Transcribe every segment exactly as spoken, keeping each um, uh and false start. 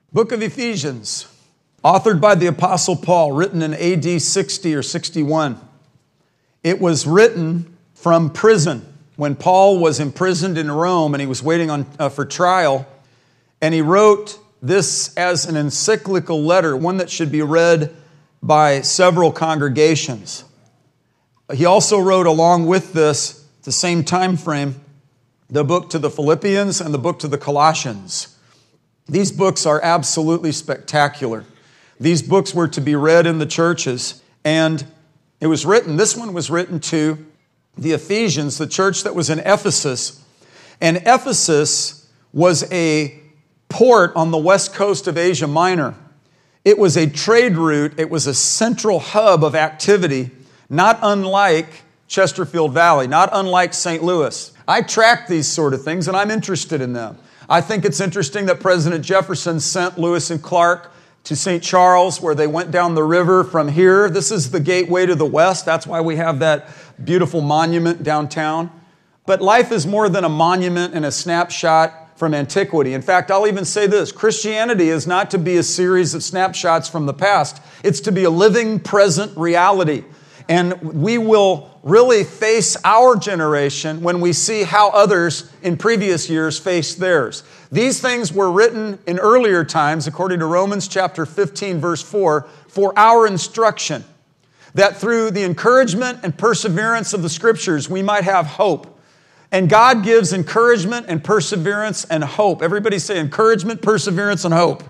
Book of Ephesians, authored by the Apostle Paul, written in A D sixty or sixty-one. It was written from prison when Paul was imprisoned in Rome and he was waiting on uh, for trial. And he wrote this as an encyclical letter, one that should be read by several congregations. He also wrote along with this, the same time frame, the book to the Philippians and the book to the Colossians. These books are absolutely spectacular. These books were to be read in the churches, and it was written, this one was written to the Ephesians, the church that was in Ephesus. And Ephesus was a port on the west coast of Asia Minor. It was a trade route. It was a central hub of activity, not unlike Chesterfield Valley, not unlike Saint Louis. I track these sort of things, and I'm interested in them. I think it's interesting that President Jefferson sent Lewis and Clark to Saint Charles, where they went down the river from here. This is the gateway to the west. That's why we have that beautiful monument downtown. But life is more than a monument and a snapshot from antiquity. In fact, I'll even say this. Christianity is not to be a series of snapshots from the past. It's to be a living, present reality. And we will really face our generation when we see how others in previous years faced theirs. These things were written in earlier times, according to Romans chapter fifteen, verse four, for our instruction, that through the encouragement and perseverance of the Scriptures, we might have hope. And God gives encouragement and perseverance and hope. Everybody say encouragement, perseverance, and hope.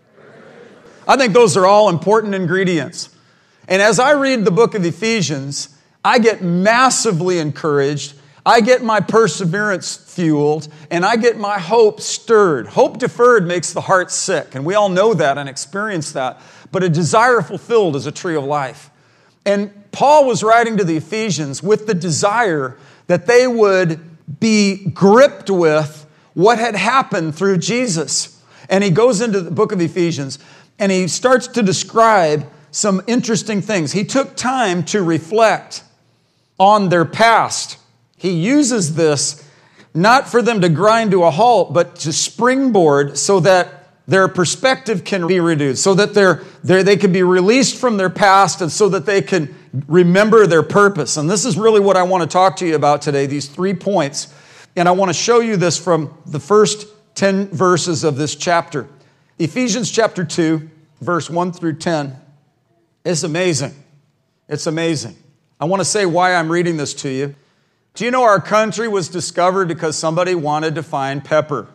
I think those are all important ingredients. And as I read the book of Ephesians, I get massively encouraged, I get my perseverance fueled, and I get my hope stirred. Hope deferred makes the heart sick, and we all know that and experience that. But a desire fulfilled is a tree of life. And Paul was writing to the Ephesians with the desire that they would be gripped with what had happened through Jesus. And he goes into the book of Ephesians, and he starts to describe some interesting things. He took time to reflect on their past. He uses this not for them to grind to a halt, but to springboard so that their perspective can be reduced, so that they're, they're, they can be released from their past and so that they can remember their purpose. And this is really what I want to talk to you about today, these three points. And I want to show you this from the first ten verses of this chapter. Ephesians chapter two, verse one through ten. It's amazing. It's amazing. I want to say why I'm reading this to you. Do you know our country was discovered because somebody wanted to find pepper?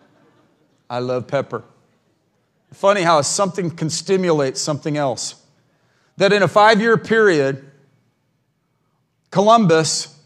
I love pepper. Funny how something can stimulate something else. That in a five-year period, Columbus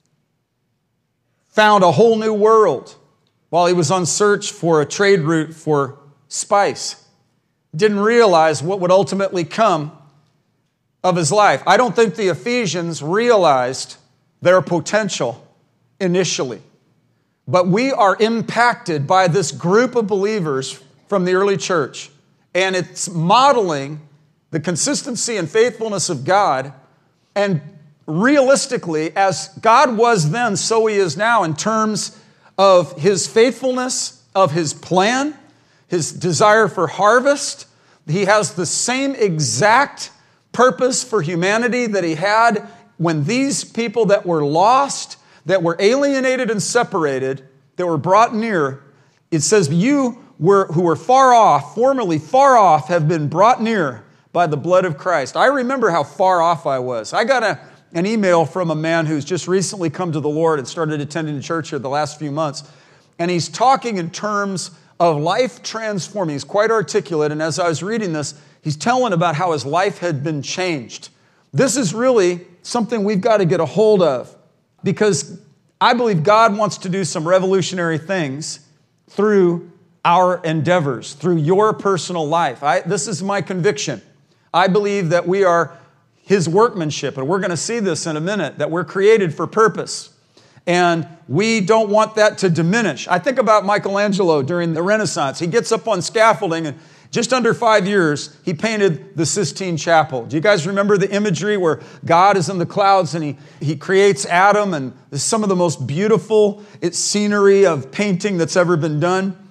found a whole new world while he was on search for a trade route for spice. Didn't realize what would ultimately come of his life. I don't think the Ephesians realized their potential initially. But we are impacted by this group of believers from the early church. And it's modeling the consistency and faithfulness of God. And realistically, as God was then, so He is now in terms of His faithfulness, of His plan, His desire for harvest. He has the same exact purpose for humanity that He had when these people that were lost, that were alienated and separated, that were brought near. It says, you were, who were far off, formerly far off, have been brought near by the blood of Christ. I remember how far off I was. I got a, an email from a man who's just recently come to the Lord and started attending the church here the last few months. And he's talking in terms of life transforming. He's quite articulate. And as I was reading this, he's telling about how his life had been changed. This is really something we've got to get a hold of, because I believe God wants to do some revolutionary things through our endeavors, through your personal life. I, this is my conviction. I believe that we are His workmanship, and we're going to see this in a minute, that we're created for purpose. And we don't want that to diminish. I think about Michelangelo during the Renaissance. He gets up on scaffolding, and just under five years, he painted the Sistine Chapel. Do you guys remember the imagery where God is in the clouds and he, he creates Adam, and it's some of the most beautiful scenery of painting that's ever been done?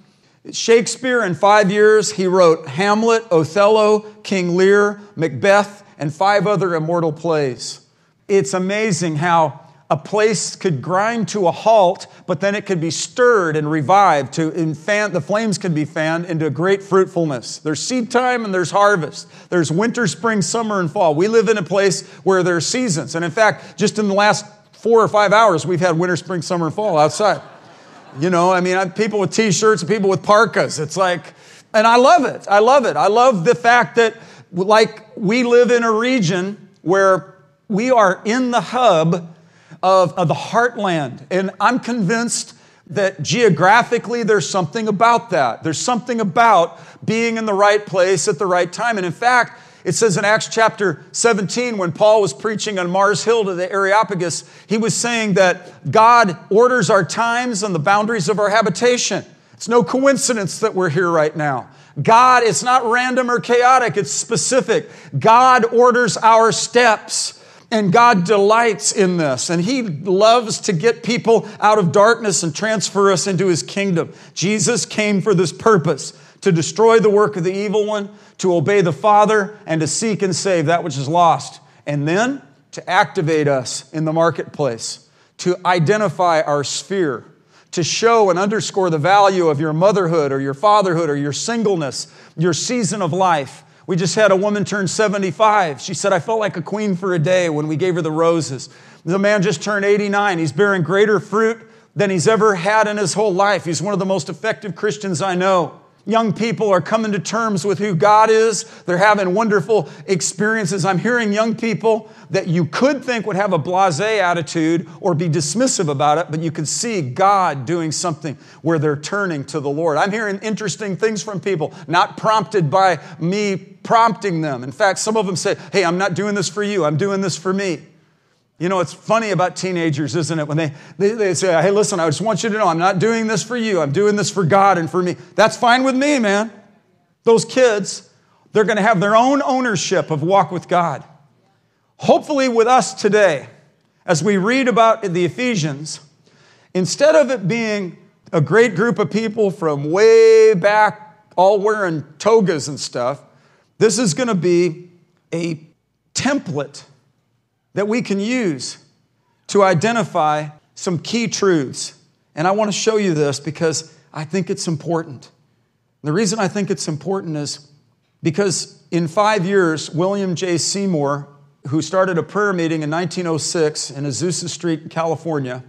Shakespeare, in five years, he wrote Hamlet, Othello, King Lear, Macbeth, and five other immortal plays. It's amazing how a place could grind to a halt, but then it could be stirred and revived. To in fan, the flames could be fanned into great fruitfulness. There's seed time and there's harvest. There's winter, spring, summer, and fall. We live in a place where there are seasons. And in fact, just in the last four or five hours, we've had winter, spring, summer, and fall outside. You know, I mean, I have people with T-shirts and people with parkas. It's like, and I love it. I love it. I love the fact that, like, we live in a region where we are in the hub of, of the heartland. And I'm convinced that geographically there's something about that. There's something about being in the right place at the right time. And in fact, it says in Acts chapter seventeen, when Paul was preaching on Mars Hill to the Areopagus, he was saying that God orders our times and the boundaries of our habitation. It's no coincidence that we're here right now. God, it's not random or chaotic, it's specific. God orders our steps, and God delights in this. And He loves to get people out of darkness and transfer us into His kingdom. Jesus came for this purpose, to destroy the work of the evil one, to obey the Father, and to seek and save that which is lost. And then to activate us in the marketplace, to identify our sphere, to show and underscore the value of your motherhood or your fatherhood or your singleness, your season of life. We just had a woman turn seventy-five. She said, I felt like a queen for a day when we gave her the roses. The man just turned eighty-nine. He's bearing greater fruit than he's ever had in his whole life. He's one of the most effective Christians I know. Young people are coming to terms with who God is. They're having wonderful experiences. I'm hearing young people that you could think would have a blasé attitude or be dismissive about it, but you can see God doing something where they're turning to the Lord. I'm hearing interesting things from people, not prompted by me prompting them. In fact, some of them say, hey, I'm not doing this for you. I'm doing this for me. You know, it's funny about teenagers, isn't it? When they, they, they say, hey, listen, I just want you to know I'm not doing this for you. I'm doing this for God and for me. That's fine with me, man. Those kids, they're going to have their own ownership of walk with God. Hopefully with us today, as we read about the Ephesians, instead of it being a great group of people from way back, all wearing togas and stuff, this is going to be a template that we can use to identify some key truths. And I want to show you this because I think it's important. The reason I think it's important is because in five years, William J. Seymour, who started a prayer meeting in nineteen oh six in Azusa Street in California,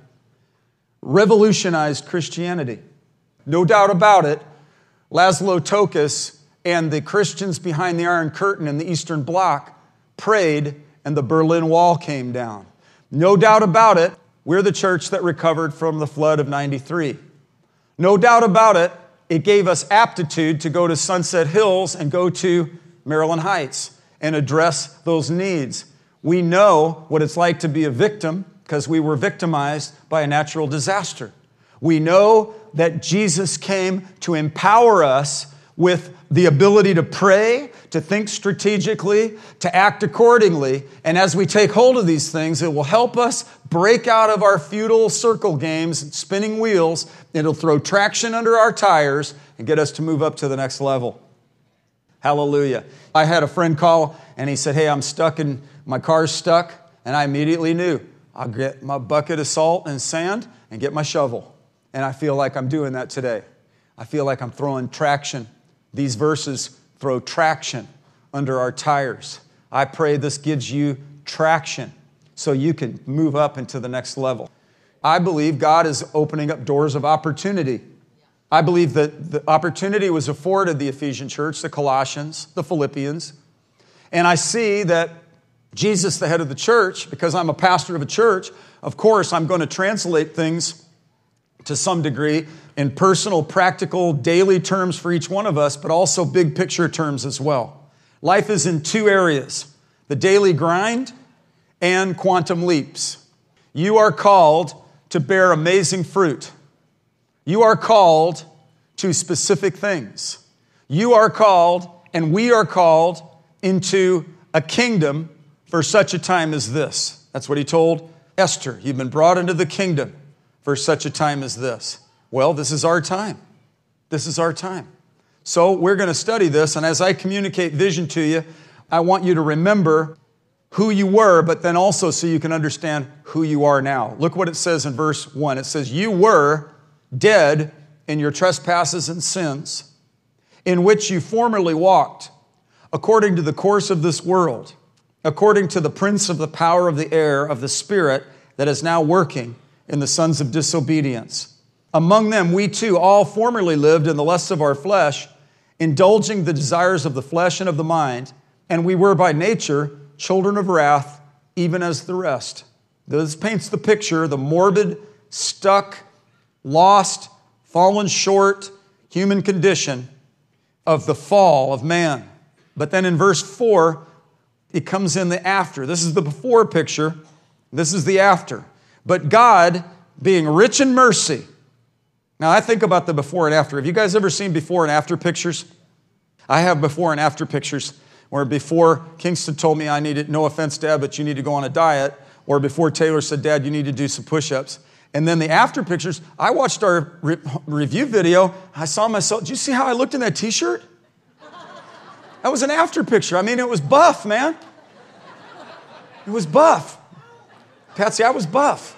revolutionized Christianity. No doubt about it, Laszlo Tokas and the Christians behind the Iron Curtain in the Eastern Bloc prayed, and the Berlin Wall came down. No doubt about it, we're the church that recovered from the flood of ninety-three. No doubt about it, it gave us aptitude to go to Sunset Hills and go to Maryland Heights and address those needs. We know what it's like to be a victim because we were victimized by a natural disaster. We know that Jesus came to empower us with the ability to pray, to think strategically, to act accordingly. And as we take hold of these things, it will help us break out of our futile circle games and spinning wheels. It'll throw traction under our tires and get us to move up to the next level. Hallelujah. I had a friend call and he said, hey, I'm stuck and my car's stuck. And I immediately knew I'll get my bucket of salt and sand and get my shovel. And I feel like I'm doing that today. I feel like I'm throwing traction. These verses throw traction under our tires. I pray this gives you traction so you can move up into the next level. I believe God is opening up doors of opportunity. I believe that the opportunity was afforded the Ephesian church, the Colossians, the Philippians. And I see that Jesus, the head of the church, because I'm a pastor of a church, of course, I'm going to translate things to some degree in personal, practical, daily terms for each one of us, but also big picture terms as well. Life is in two areas, the daily grind and quantum leaps. You are called to bear amazing fruit. You are called to specific things. You are called, and we are called into a kingdom for such a time as this. That's what he told Esther. You've been brought into the kingdom for such a time as this. Well, this is our time. This is our time. So we're going to study this, and as I communicate vision to you, I want you to remember who you were, but then also so you can understand who you are now. Look what it says in verse one. It says, you were dead in your trespasses and sins, in which you formerly walked, according to the course of this world, according to the prince of the power of the air, of the spirit that is now working in the sons of disobedience. Among them we too all formerly lived in the lusts of our flesh, indulging the desires of the flesh and of the mind, and we were by nature children of wrath, even as the rest. This paints the picture, the morbid, stuck, lost, fallen short human condition of the fall of man. But then in verse four, it comes in the after. This is the before picture. This is the after. But God, being rich in mercy. Now I think about the before and after. Have you guys ever seen before and after pictures? I have before and after pictures where before Kingston told me I needed, no offense, Dad, but you need to go on a diet. Or before Taylor said, Dad, you need to do some push-ups. And then the after pictures, I watched our re- review video. I saw myself. Did you see how I looked in that t-shirt? That was an after picture. I mean, it was buff, man. It was buff. Patsy, I was buff.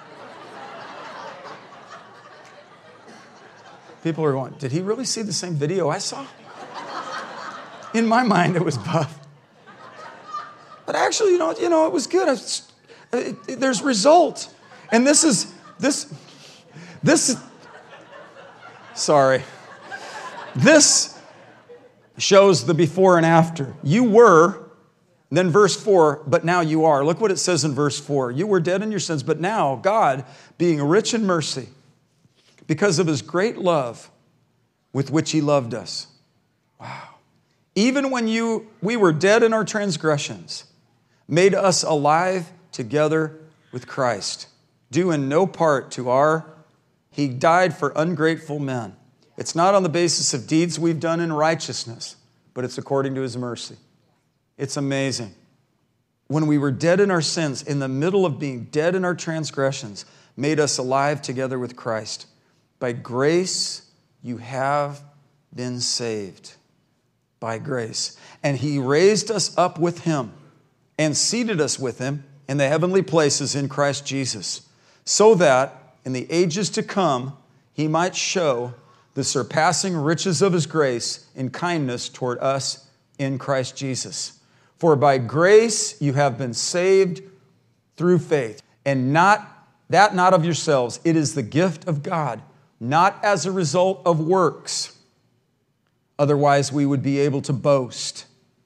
People are going, did he really see the same video I saw? In my mind, it was buff. But actually, you know, you know, it was good. I was, it, it, there's result. And this is, this, this, sorry. This shows the before and after. You were, then verse four, but now you are. Look what it says in verse four. You were dead in your sins, but now God, being rich in mercy, because of his great love with which he loved us. Wow. Even when you we were dead in our transgressions, made us alive together with Christ, due in no part to our, he died for ungrateful men. It's not on the basis of deeds we've done in righteousness, but it's according to his mercy. It's amazing. When we were dead in our sins, in the middle of being dead in our transgressions, made us alive together with Christ. By grace you have been saved. By grace. And he raised us up with him and seated us with him in the heavenly places in Christ Jesus, so that in the ages to come he might show the surpassing riches of his grace in kindness toward us in Christ Jesus. For by grace you have been saved through faith, and not that not of yourselves. It is the gift of God, not as a result of works. Otherwise, we would be able to boast.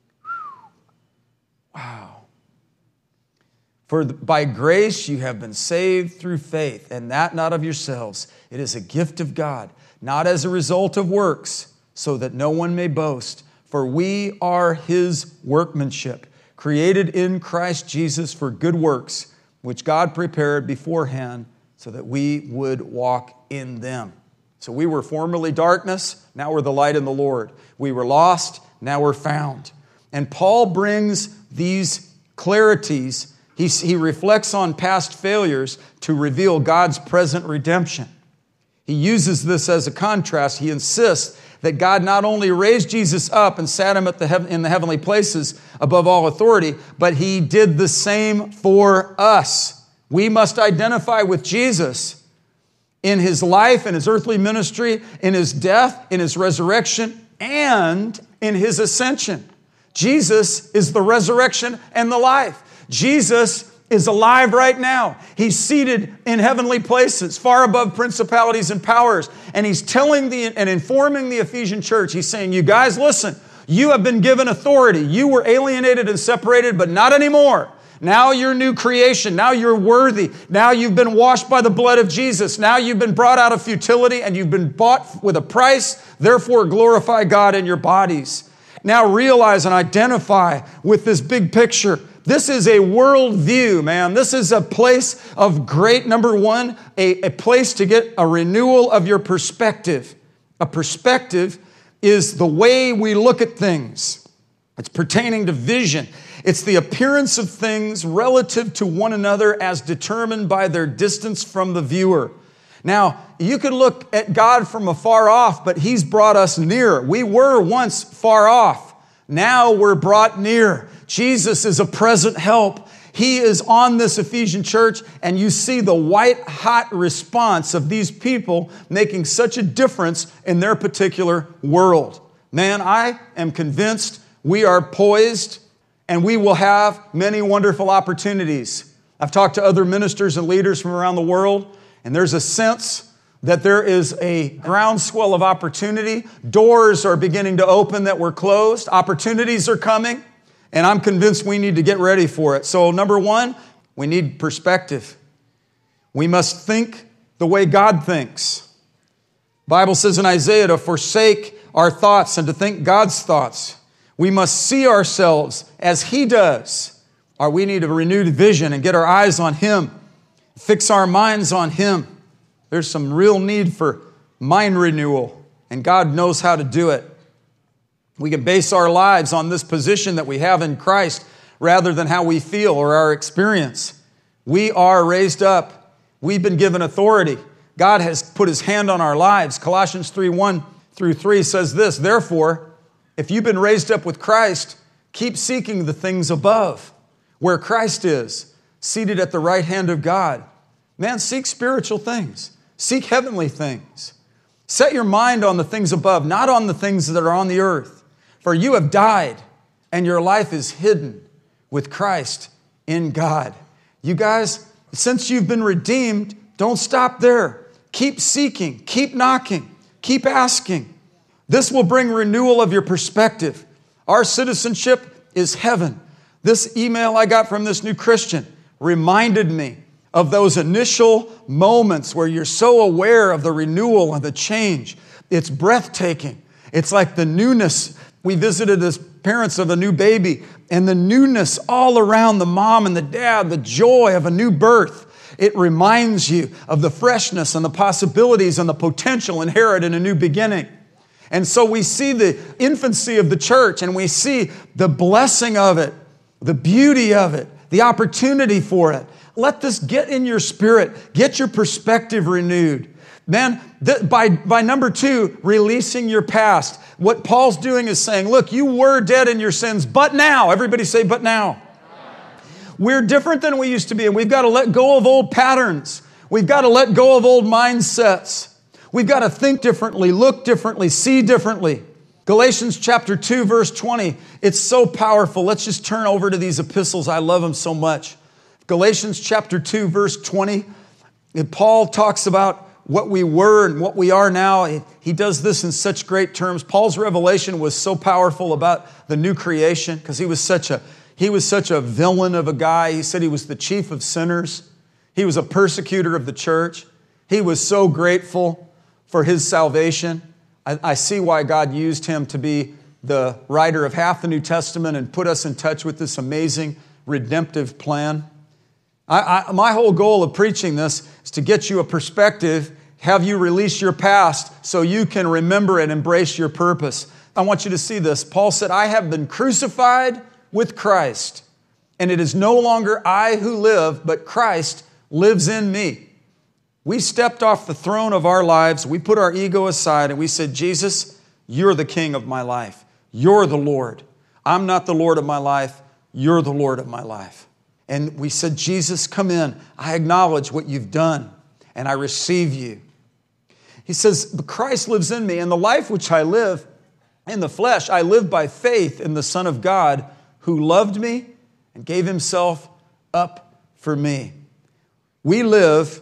Wow. For by grace you have been saved through faith, and that not of yourselves. It is a gift of God, not as a result of works, so that no one may boast. For we are his workmanship, created in Christ Jesus for good works, which God prepared beforehand so that we would walk in them. So we were formerly darkness, now we're the light in the Lord. We were lost, now we're found. And Paul brings these clarities. He, he reflects on past failures to reveal God's present redemption. He uses this as a contrast. He insists that God not only raised Jesus up and sat him at the heaven, in the heavenly places above all authority, but he did the same for us. We must identify with Jesus in his life, in his earthly ministry, in his death, in his resurrection, and in his ascension. Jesus is the resurrection and the life. Jesus is alive right now. He's seated in heavenly places, far above principalities and powers. And he's telling the and informing the Ephesian church. He's saying, you guys, listen, you have been given authority. You were alienated and separated, but not anymore. Now you're new creation. Now you're worthy. Now you've been washed by the blood of Jesus. Now you've been brought out of futility and you've been bought with a price. Therefore, glorify God in your bodies. Now realize and identify with this big picture. This is a world view, man. This is a place of great, number one, a, a place to get a renewal of your perspective. A perspective is the way we look at things. It's pertaining to vision. It's the appearance of things relative to one another as determined by their distance from the viewer. Now, you could look at God from afar off, but He's brought us near. We were once far off. Now we're brought near. Jesus is a present help. He is on this Ephesian church, and you see the white-hot response of these people making such a difference in their particular world. Man, I am convinced we are poised, and we will have many wonderful opportunities. I've talked to other ministers and leaders from around the world, and there's a sense that there is a groundswell of opportunity. Doors are beginning to open that were closed. Opportunities are coming, and I'm convinced we need to get ready for it. So number one, we need perspective. We must think the way God thinks. The Bible says in Isaiah to forsake our thoughts and to think God's thoughts. We must see ourselves as He does. Or we need a renewed vision and get our eyes on Him. Fix our minds on Him. There's some real need for mind renewal, and God knows how to do it. We can base our lives on this position that we have in Christ rather than how we feel or our experience. We are raised up. We've been given authority. God has put His hand on our lives. Colossians three, one through three says this, therefore, if you've been raised up with Christ, keep seeking the things above, where Christ is, seated at the right hand of God. Man, seek spiritual things. Seek heavenly things. Set your mind on the things above, not on the things that are on the earth. For you have died, and your life is hidden with Christ in God. You guys, since you've been redeemed, don't stop there. Keep seeking, keep knocking, keep asking. This will bring renewal of your perspective. Our citizenship is heaven. This email I got from this new Christian reminded me of those initial moments where you're so aware of the renewal and the change. It's breathtaking. It's like the newness. We visited as parents of a new baby, and the newness all around the mom and the dad, the joy of a new birth. It reminds you of the freshness and the possibilities and the potential inherent in a new beginning. And so we see the infancy of the church, and we see the blessing of it, the beauty of it, the opportunity for it. Let this get in your spirit. Get your perspective renewed. Man, th- by, by number two, releasing your past. What Paul's doing is saying, look, you were dead in your sins, but now. Everybody say, but now. We're different than we used to be, and we've got to let go of old patterns. We've got to let go of old mindsets. We've got to think differently, look differently, see differently. Galatians chapter two, verse twenty. It's so powerful. Let's just turn over to these epistles. I love them so much. Galatians chapter two, verse twenty. Paul talks about what we were and what we are now. He does this in such great terms. Paul's revelation was so powerful about the new creation because he was such a he was such a villain of a guy. He said he was the chief of sinners. He was a persecutor of the church. He was so grateful for his salvation. I, I see why God used him to be the writer of half the New Testament and put us in touch with this amazing redemptive plan. I, I, my whole goal of preaching this is to get you a perspective, have you release your past so you can remember and embrace your purpose. I want you to see this. Paul said, I have been crucified with Christ, and it is no longer I who live, but Christ lives in me. We stepped off the throne of our lives. We put our ego aside and we said, Jesus, you're the king of my life. You're the Lord. I'm not the Lord of my life. You're the Lord of my life. And we said, Jesus, come in. I acknowledge what you've done and I receive you. He says, Christ lives in me, and the life which I live in the flesh, I live by faith in the Son of God who loved me and gave himself up for me. We live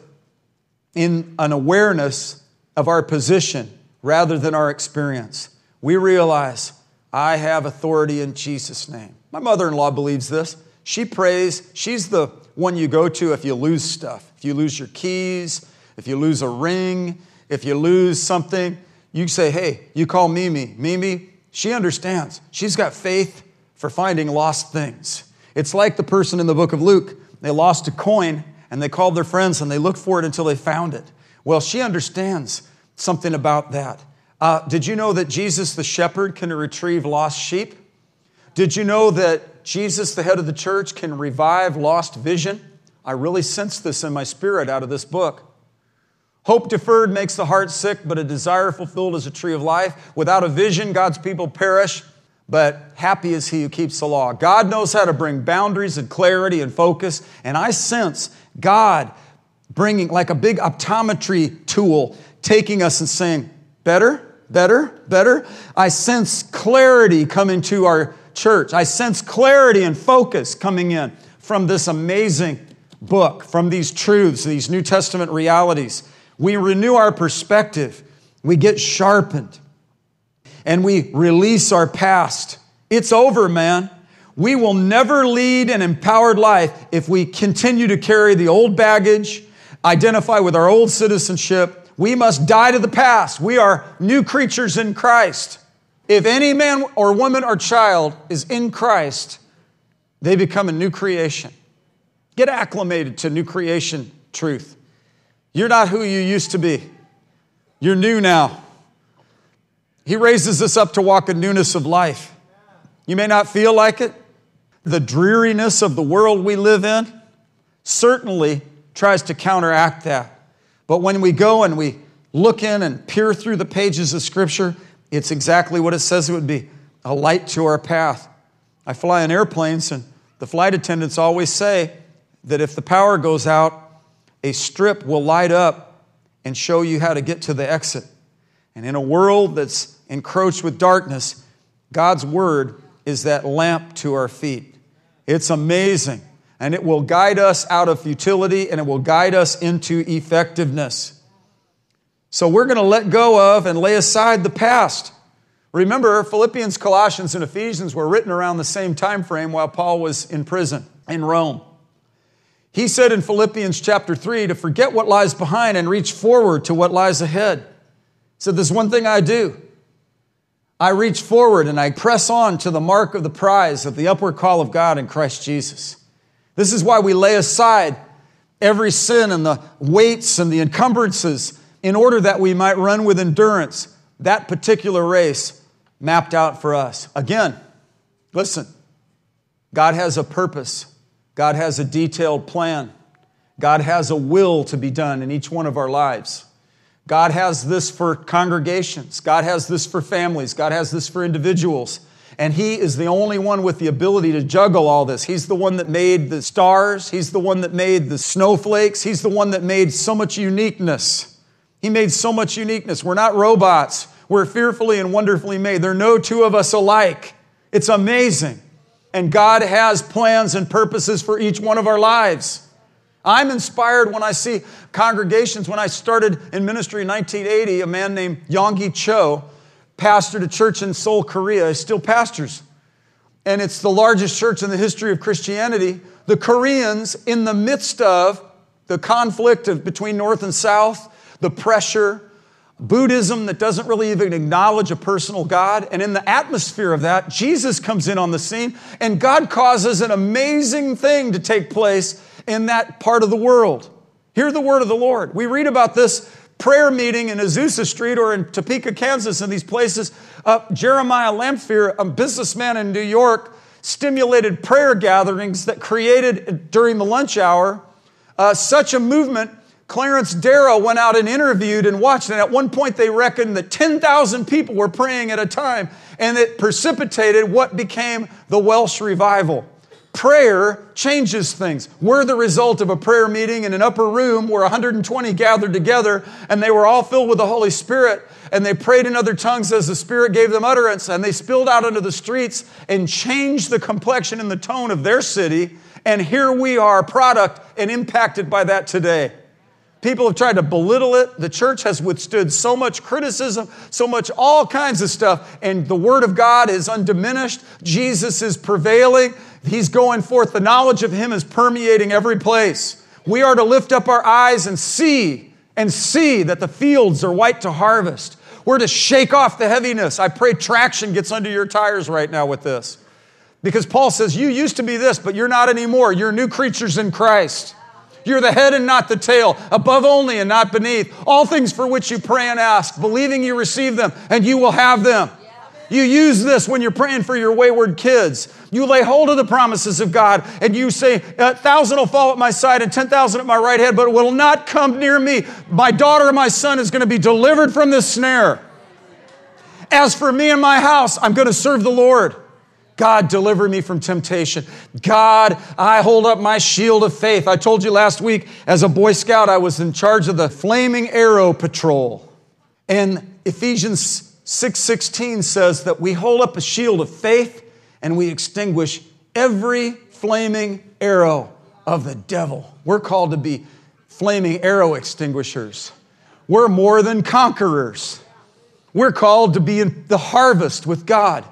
in an awareness of our position rather than our experience. We realize, I have authority in Jesus' name. My mother-in-law believes this. She prays. She's the one you go to if you lose stuff. If you lose your keys, if you lose a ring, if you lose something, you say, hey, you call Mimi. Mimi, she understands. She's got faith for finding lost things. It's like the person in the book of Luke. They lost a coin, and they called their friends, and they looked for it until they found it. Well, she understands something about that. Uh, did you know that Jesus the shepherd can retrieve lost sheep? Did you know that Jesus, the head of the church, can revive lost vision? I really sense this in my spirit out of this book. Hope deferred makes the heart sick, but a desire fulfilled is a tree of life. Without a vision, God's people perish, but happy is he who keeps the law. God knows how to bring boundaries and clarity and focus, and I sense God bringing, like a big optometry tool, taking us and saying, better, better, better. I sense clarity coming to our church. I sense clarity and focus coming in from this amazing book, from these truths, these New Testament realities. We renew our perspective. We get sharpened. And we release our past. It's over, man. We will never lead an empowered life if we continue to carry the old baggage, identify with our old citizenship. We must die to the past. We are new creatures in Christ. If any man or woman or child is in Christ, they become a new creation. Get acclimated to new creation truth. You're not who you used to be. You're new now. He raises us up to walk in newness of life. You may not feel like it. The dreariness of the world we live in certainly tries to counteract that. But when we go and we look in and peer through the pages of Scripture, it's exactly what it says it would be, a light to our path. I fly in airplanes, and the flight attendants always say that if the power goes out, a strip will light up and show you how to get to the exit. And in a world that's encroached with darkness, God's Word is that lamp to our feet. It's amazing. And it will guide us out of futility, and it will guide us into effectiveness. So we're going to let go of and lay aside the past. Remember, Philippians, Colossians, and Ephesians were written around the same time frame while Paul was in prison in Rome. He said in Philippians chapter three to forget what lies behind and reach forward to what lies ahead. He said, there's one thing I do. I reach forward and I press on to the mark of the prize of the upward call of God in Christ Jesus. This is why we lay aside every sin and the weights and the encumbrances in order that we might run with endurance that particular race mapped out for us. Again, listen, God has a purpose. God has a detailed plan. God has a will to be done in each one of our lives. God has this for congregations. God has this for families. God has this for individuals. And He is the only one with the ability to juggle all this. He's the one that made the stars. He's the one that made the snowflakes. He's the one that made so much uniqueness. He made so much uniqueness. We're not robots. We're fearfully and wonderfully made. There are no two of us alike. It's amazing. And God has plans and purposes for each one of our lives. I'm inspired when I see congregations. When I started in ministry in nineteen eighty, a man named Yonggi Cho pastored a church in Seoul, Korea. He still pastors. And it's the largest church in the history of Christianity. The Koreans, in the midst of the conflict of, between North and South, the pressure, Buddhism that doesn't really even acknowledge a personal God. And in the atmosphere of that, Jesus comes in on the scene, and God causes an amazing thing to take place in that part of the world. Hear the word of the Lord. We read about this prayer meeting in Azusa Street or in Topeka, Kansas, in these places. Uh, Jeremiah Lamphere, a businessman in New York, stimulated prayer gatherings that created, during the lunch hour, uh, such a movement. Clarence Darrow went out and interviewed and watched, and at one point they reckoned that ten thousand people were praying at a time, and it precipitated what became the Welsh Revival. Prayer changes things. We're the result of a prayer meeting in an upper room where one hundred twenty gathered together, and they were all filled with the Holy Spirit, and they prayed in other tongues as the Spirit gave them utterance, and they spilled out into the streets and changed the complexion and the tone of their city, and here we are, product and impacted by that today. People have tried to belittle it. The church has withstood so much criticism, so much all kinds of stuff, and the Word of God is undiminished. Jesus is prevailing. He's going forth. The knowledge of Him is permeating every place. We are to lift up our eyes and see, and see that the fields are white to harvest. We're to shake off the heaviness. I pray traction gets under your tires right now with this. Because Paul says, you used to be this, but you're not anymore. You're new creatures in Christ. You're the head and not the tail, above only and not beneath. All things for which you pray and ask, believing you receive them, and you will have them. You use this when you're praying for your wayward kids. You lay hold of the promises of God and you say, a thousand will fall at my side and ten thousand at my right hand, but it will not come near me. My daughter or my son is going to be delivered from this snare. As for me and my house, I'm going to serve the Lord. God, deliver me from temptation. God, I hold up my shield of faith. I told you last week, as a Boy Scout, I was in charge of the Flaming Arrow Patrol. And Ephesians six sixteen says that we hold up a shield of faith and we extinguish every flaming arrow of the devil. We're called to be flaming arrow extinguishers. We're more than conquerors. We're called to be in the harvest with God.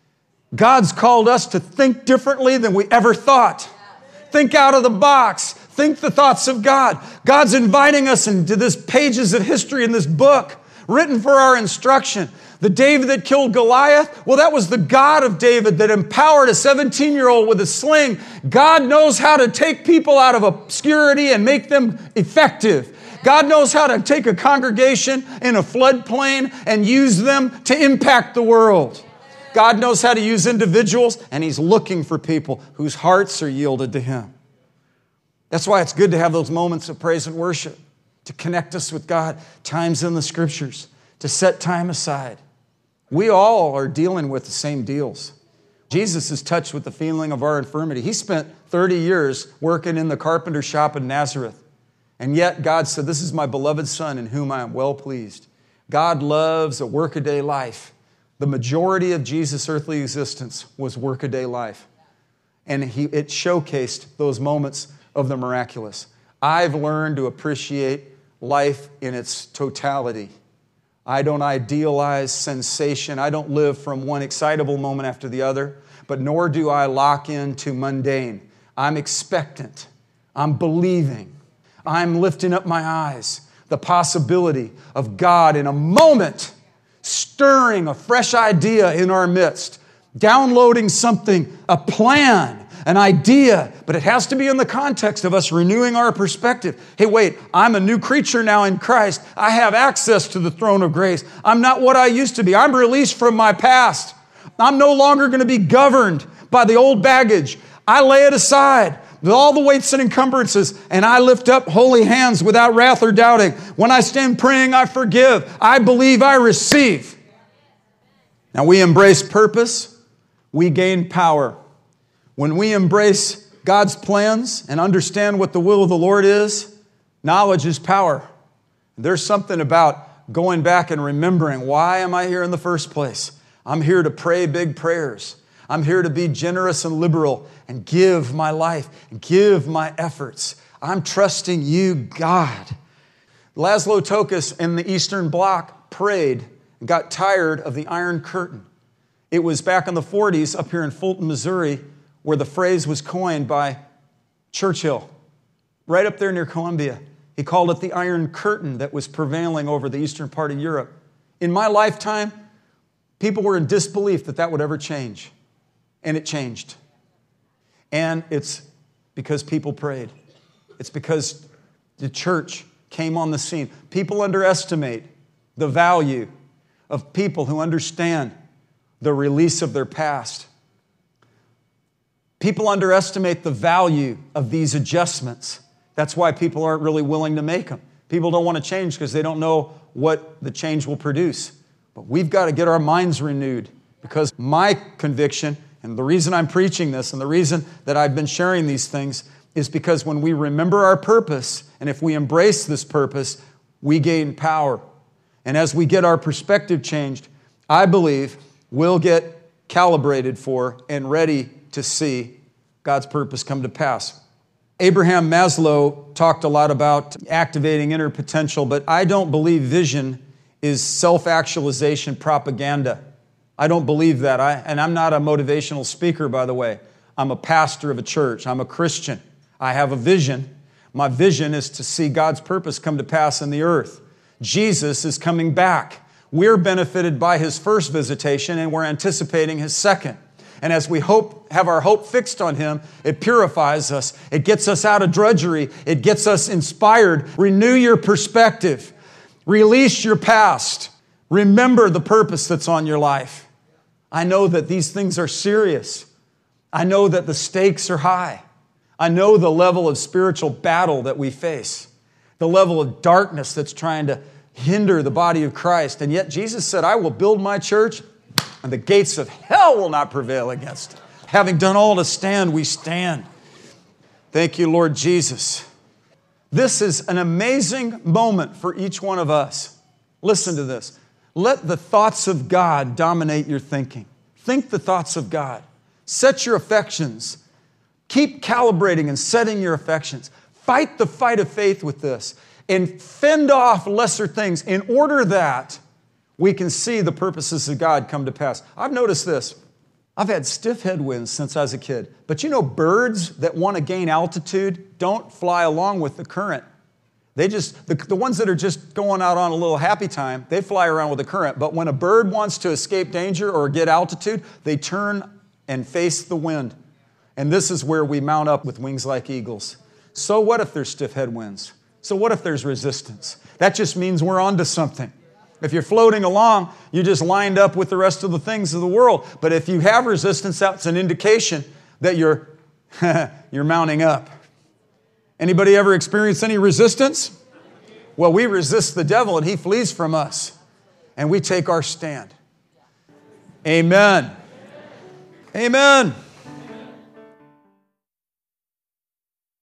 God's called us to think differently than we ever thought. Think out of the box. Think the thoughts of God. God's inviting us into this pages of history in this book, written for our instruction. The David that killed Goliath, well, that was the God of David that empowered a seventeen-year-old with a sling. God knows how to take people out of obscurity and make them effective. God knows how to take a congregation in a floodplain and use them to impact the world. God knows how to use individuals, and He's looking for people whose hearts are yielded to Him. That's why it's good to have those moments of praise and worship, to connect us with God, times in the Scriptures, to set time aside. We all are dealing with the same deals. Jesus is touched with the feeling of our infirmity. He spent thirty years working in the carpenter shop in Nazareth. And yet God said, this is my beloved Son in whom I am well pleased. God loves a workaday life. The majority of Jesus' earthly existence was workaday life. And he, it showcased those moments of the miraculous. I've learned to appreciate life in its totality. I don't idealize sensation. I don't live from one excitable moment after the other, but nor do I lock into mundane. I'm expectant. I'm believing. I'm lifting up my eyes. The possibility of God in a moment stirring a fresh idea in our midst, downloading something, a plan, an idea, but it has to be in the context of us renewing our perspective. Hey, wait, I'm a new creature now in Christ. I have access to the throne of grace. I'm not what I used to be. I'm released from my past. I'm no longer going to be governed by the old baggage. I lay it aside with all the weights and encumbrances, and I lift up holy hands without wrath or doubting. When I stand praying, I forgive. I believe, I receive. Now, we embrace purpose, we gain power. When we embrace God's plans and understand what the will of the Lord is, knowledge is power. There's something about going back and remembering, why am I here in the first place? I'm here to pray big prayers. I'm here to be generous and liberal and give my life and give my efforts. I'm trusting you, God. Laszlo Tokas in the Eastern Bloc prayed and got tired of the Iron Curtain. It was back in the forties up here in Fulton, Missouri, where the phrase was coined by Churchill, right up there near Columbia. He called it the Iron Curtain that was prevailing over the eastern part of Europe. In my lifetime, people were in disbelief that that would ever change. And it changed. And it's because people prayed. It's because the church came on the scene. People underestimate the value of people who understand the release of their past. People underestimate the value of these adjustments. That's why people aren't really willing to make them. People don't want to change because they don't know what the change will produce. But we've got to get our minds renewed, because my conviction, and the reason I'm preaching this and the reason that I've been sharing these things, is because when we remember our purpose, and if we embrace this purpose, we gain power. And as we get our perspective changed, I believe we'll get calibrated for and ready to see God's purpose come to pass. Abraham Maslow talked a lot about activating inner potential, but I don't believe vision is self-actualization propaganda. I don't believe that. I, and I'm not a motivational speaker, by the way. I'm a pastor of a church. I'm a Christian. I have a vision. My vision is to see God's purpose come to pass in the earth. Jesus is coming back. We're benefited by His first visitation, and we're anticipating His second. And as we hope, have our hope fixed on Him, it purifies us. It gets us out of drudgery. It gets us inspired. Renew your perspective. Release your past. Remember the purpose that's on your life. I know that these things are serious. I know that the stakes are high. I know the level of spiritual battle that we face, the level of darkness that's trying to hinder the body of Christ. And yet Jesus said, I will build my church, and the gates of hell will not prevail against it. Having done all to stand, we stand. Thank you, Lord Jesus. This is an amazing moment for each one of us. Listen to this. Let the thoughts of God dominate your thinking. Think the thoughts of God. Set your affections. Keep calibrating and setting your affections. Fight the fight of faith with this and fend off lesser things in order that we can see the purposes of God come to pass. I've noticed this. I've had stiff headwinds since I was a kid. But you know, birds that want to gain altitude don't fly along with the current. They just, the, the ones that are just going out on a little happy time, they fly around with the current. But when a bird wants to escape danger or get altitude, they turn and face the wind. And this is where we mount up with wings like eagles. So what if there's stiff headwinds? So what if there's resistance? That just means we're onto something. If you're floating along, you just lined up with the rest of the things of the world. But if you have resistance, that's an indication that you're, you're mounting up. Anybody ever experienced any resistance? Well, we resist the devil and he flees from us. And we take our stand. Amen. Amen.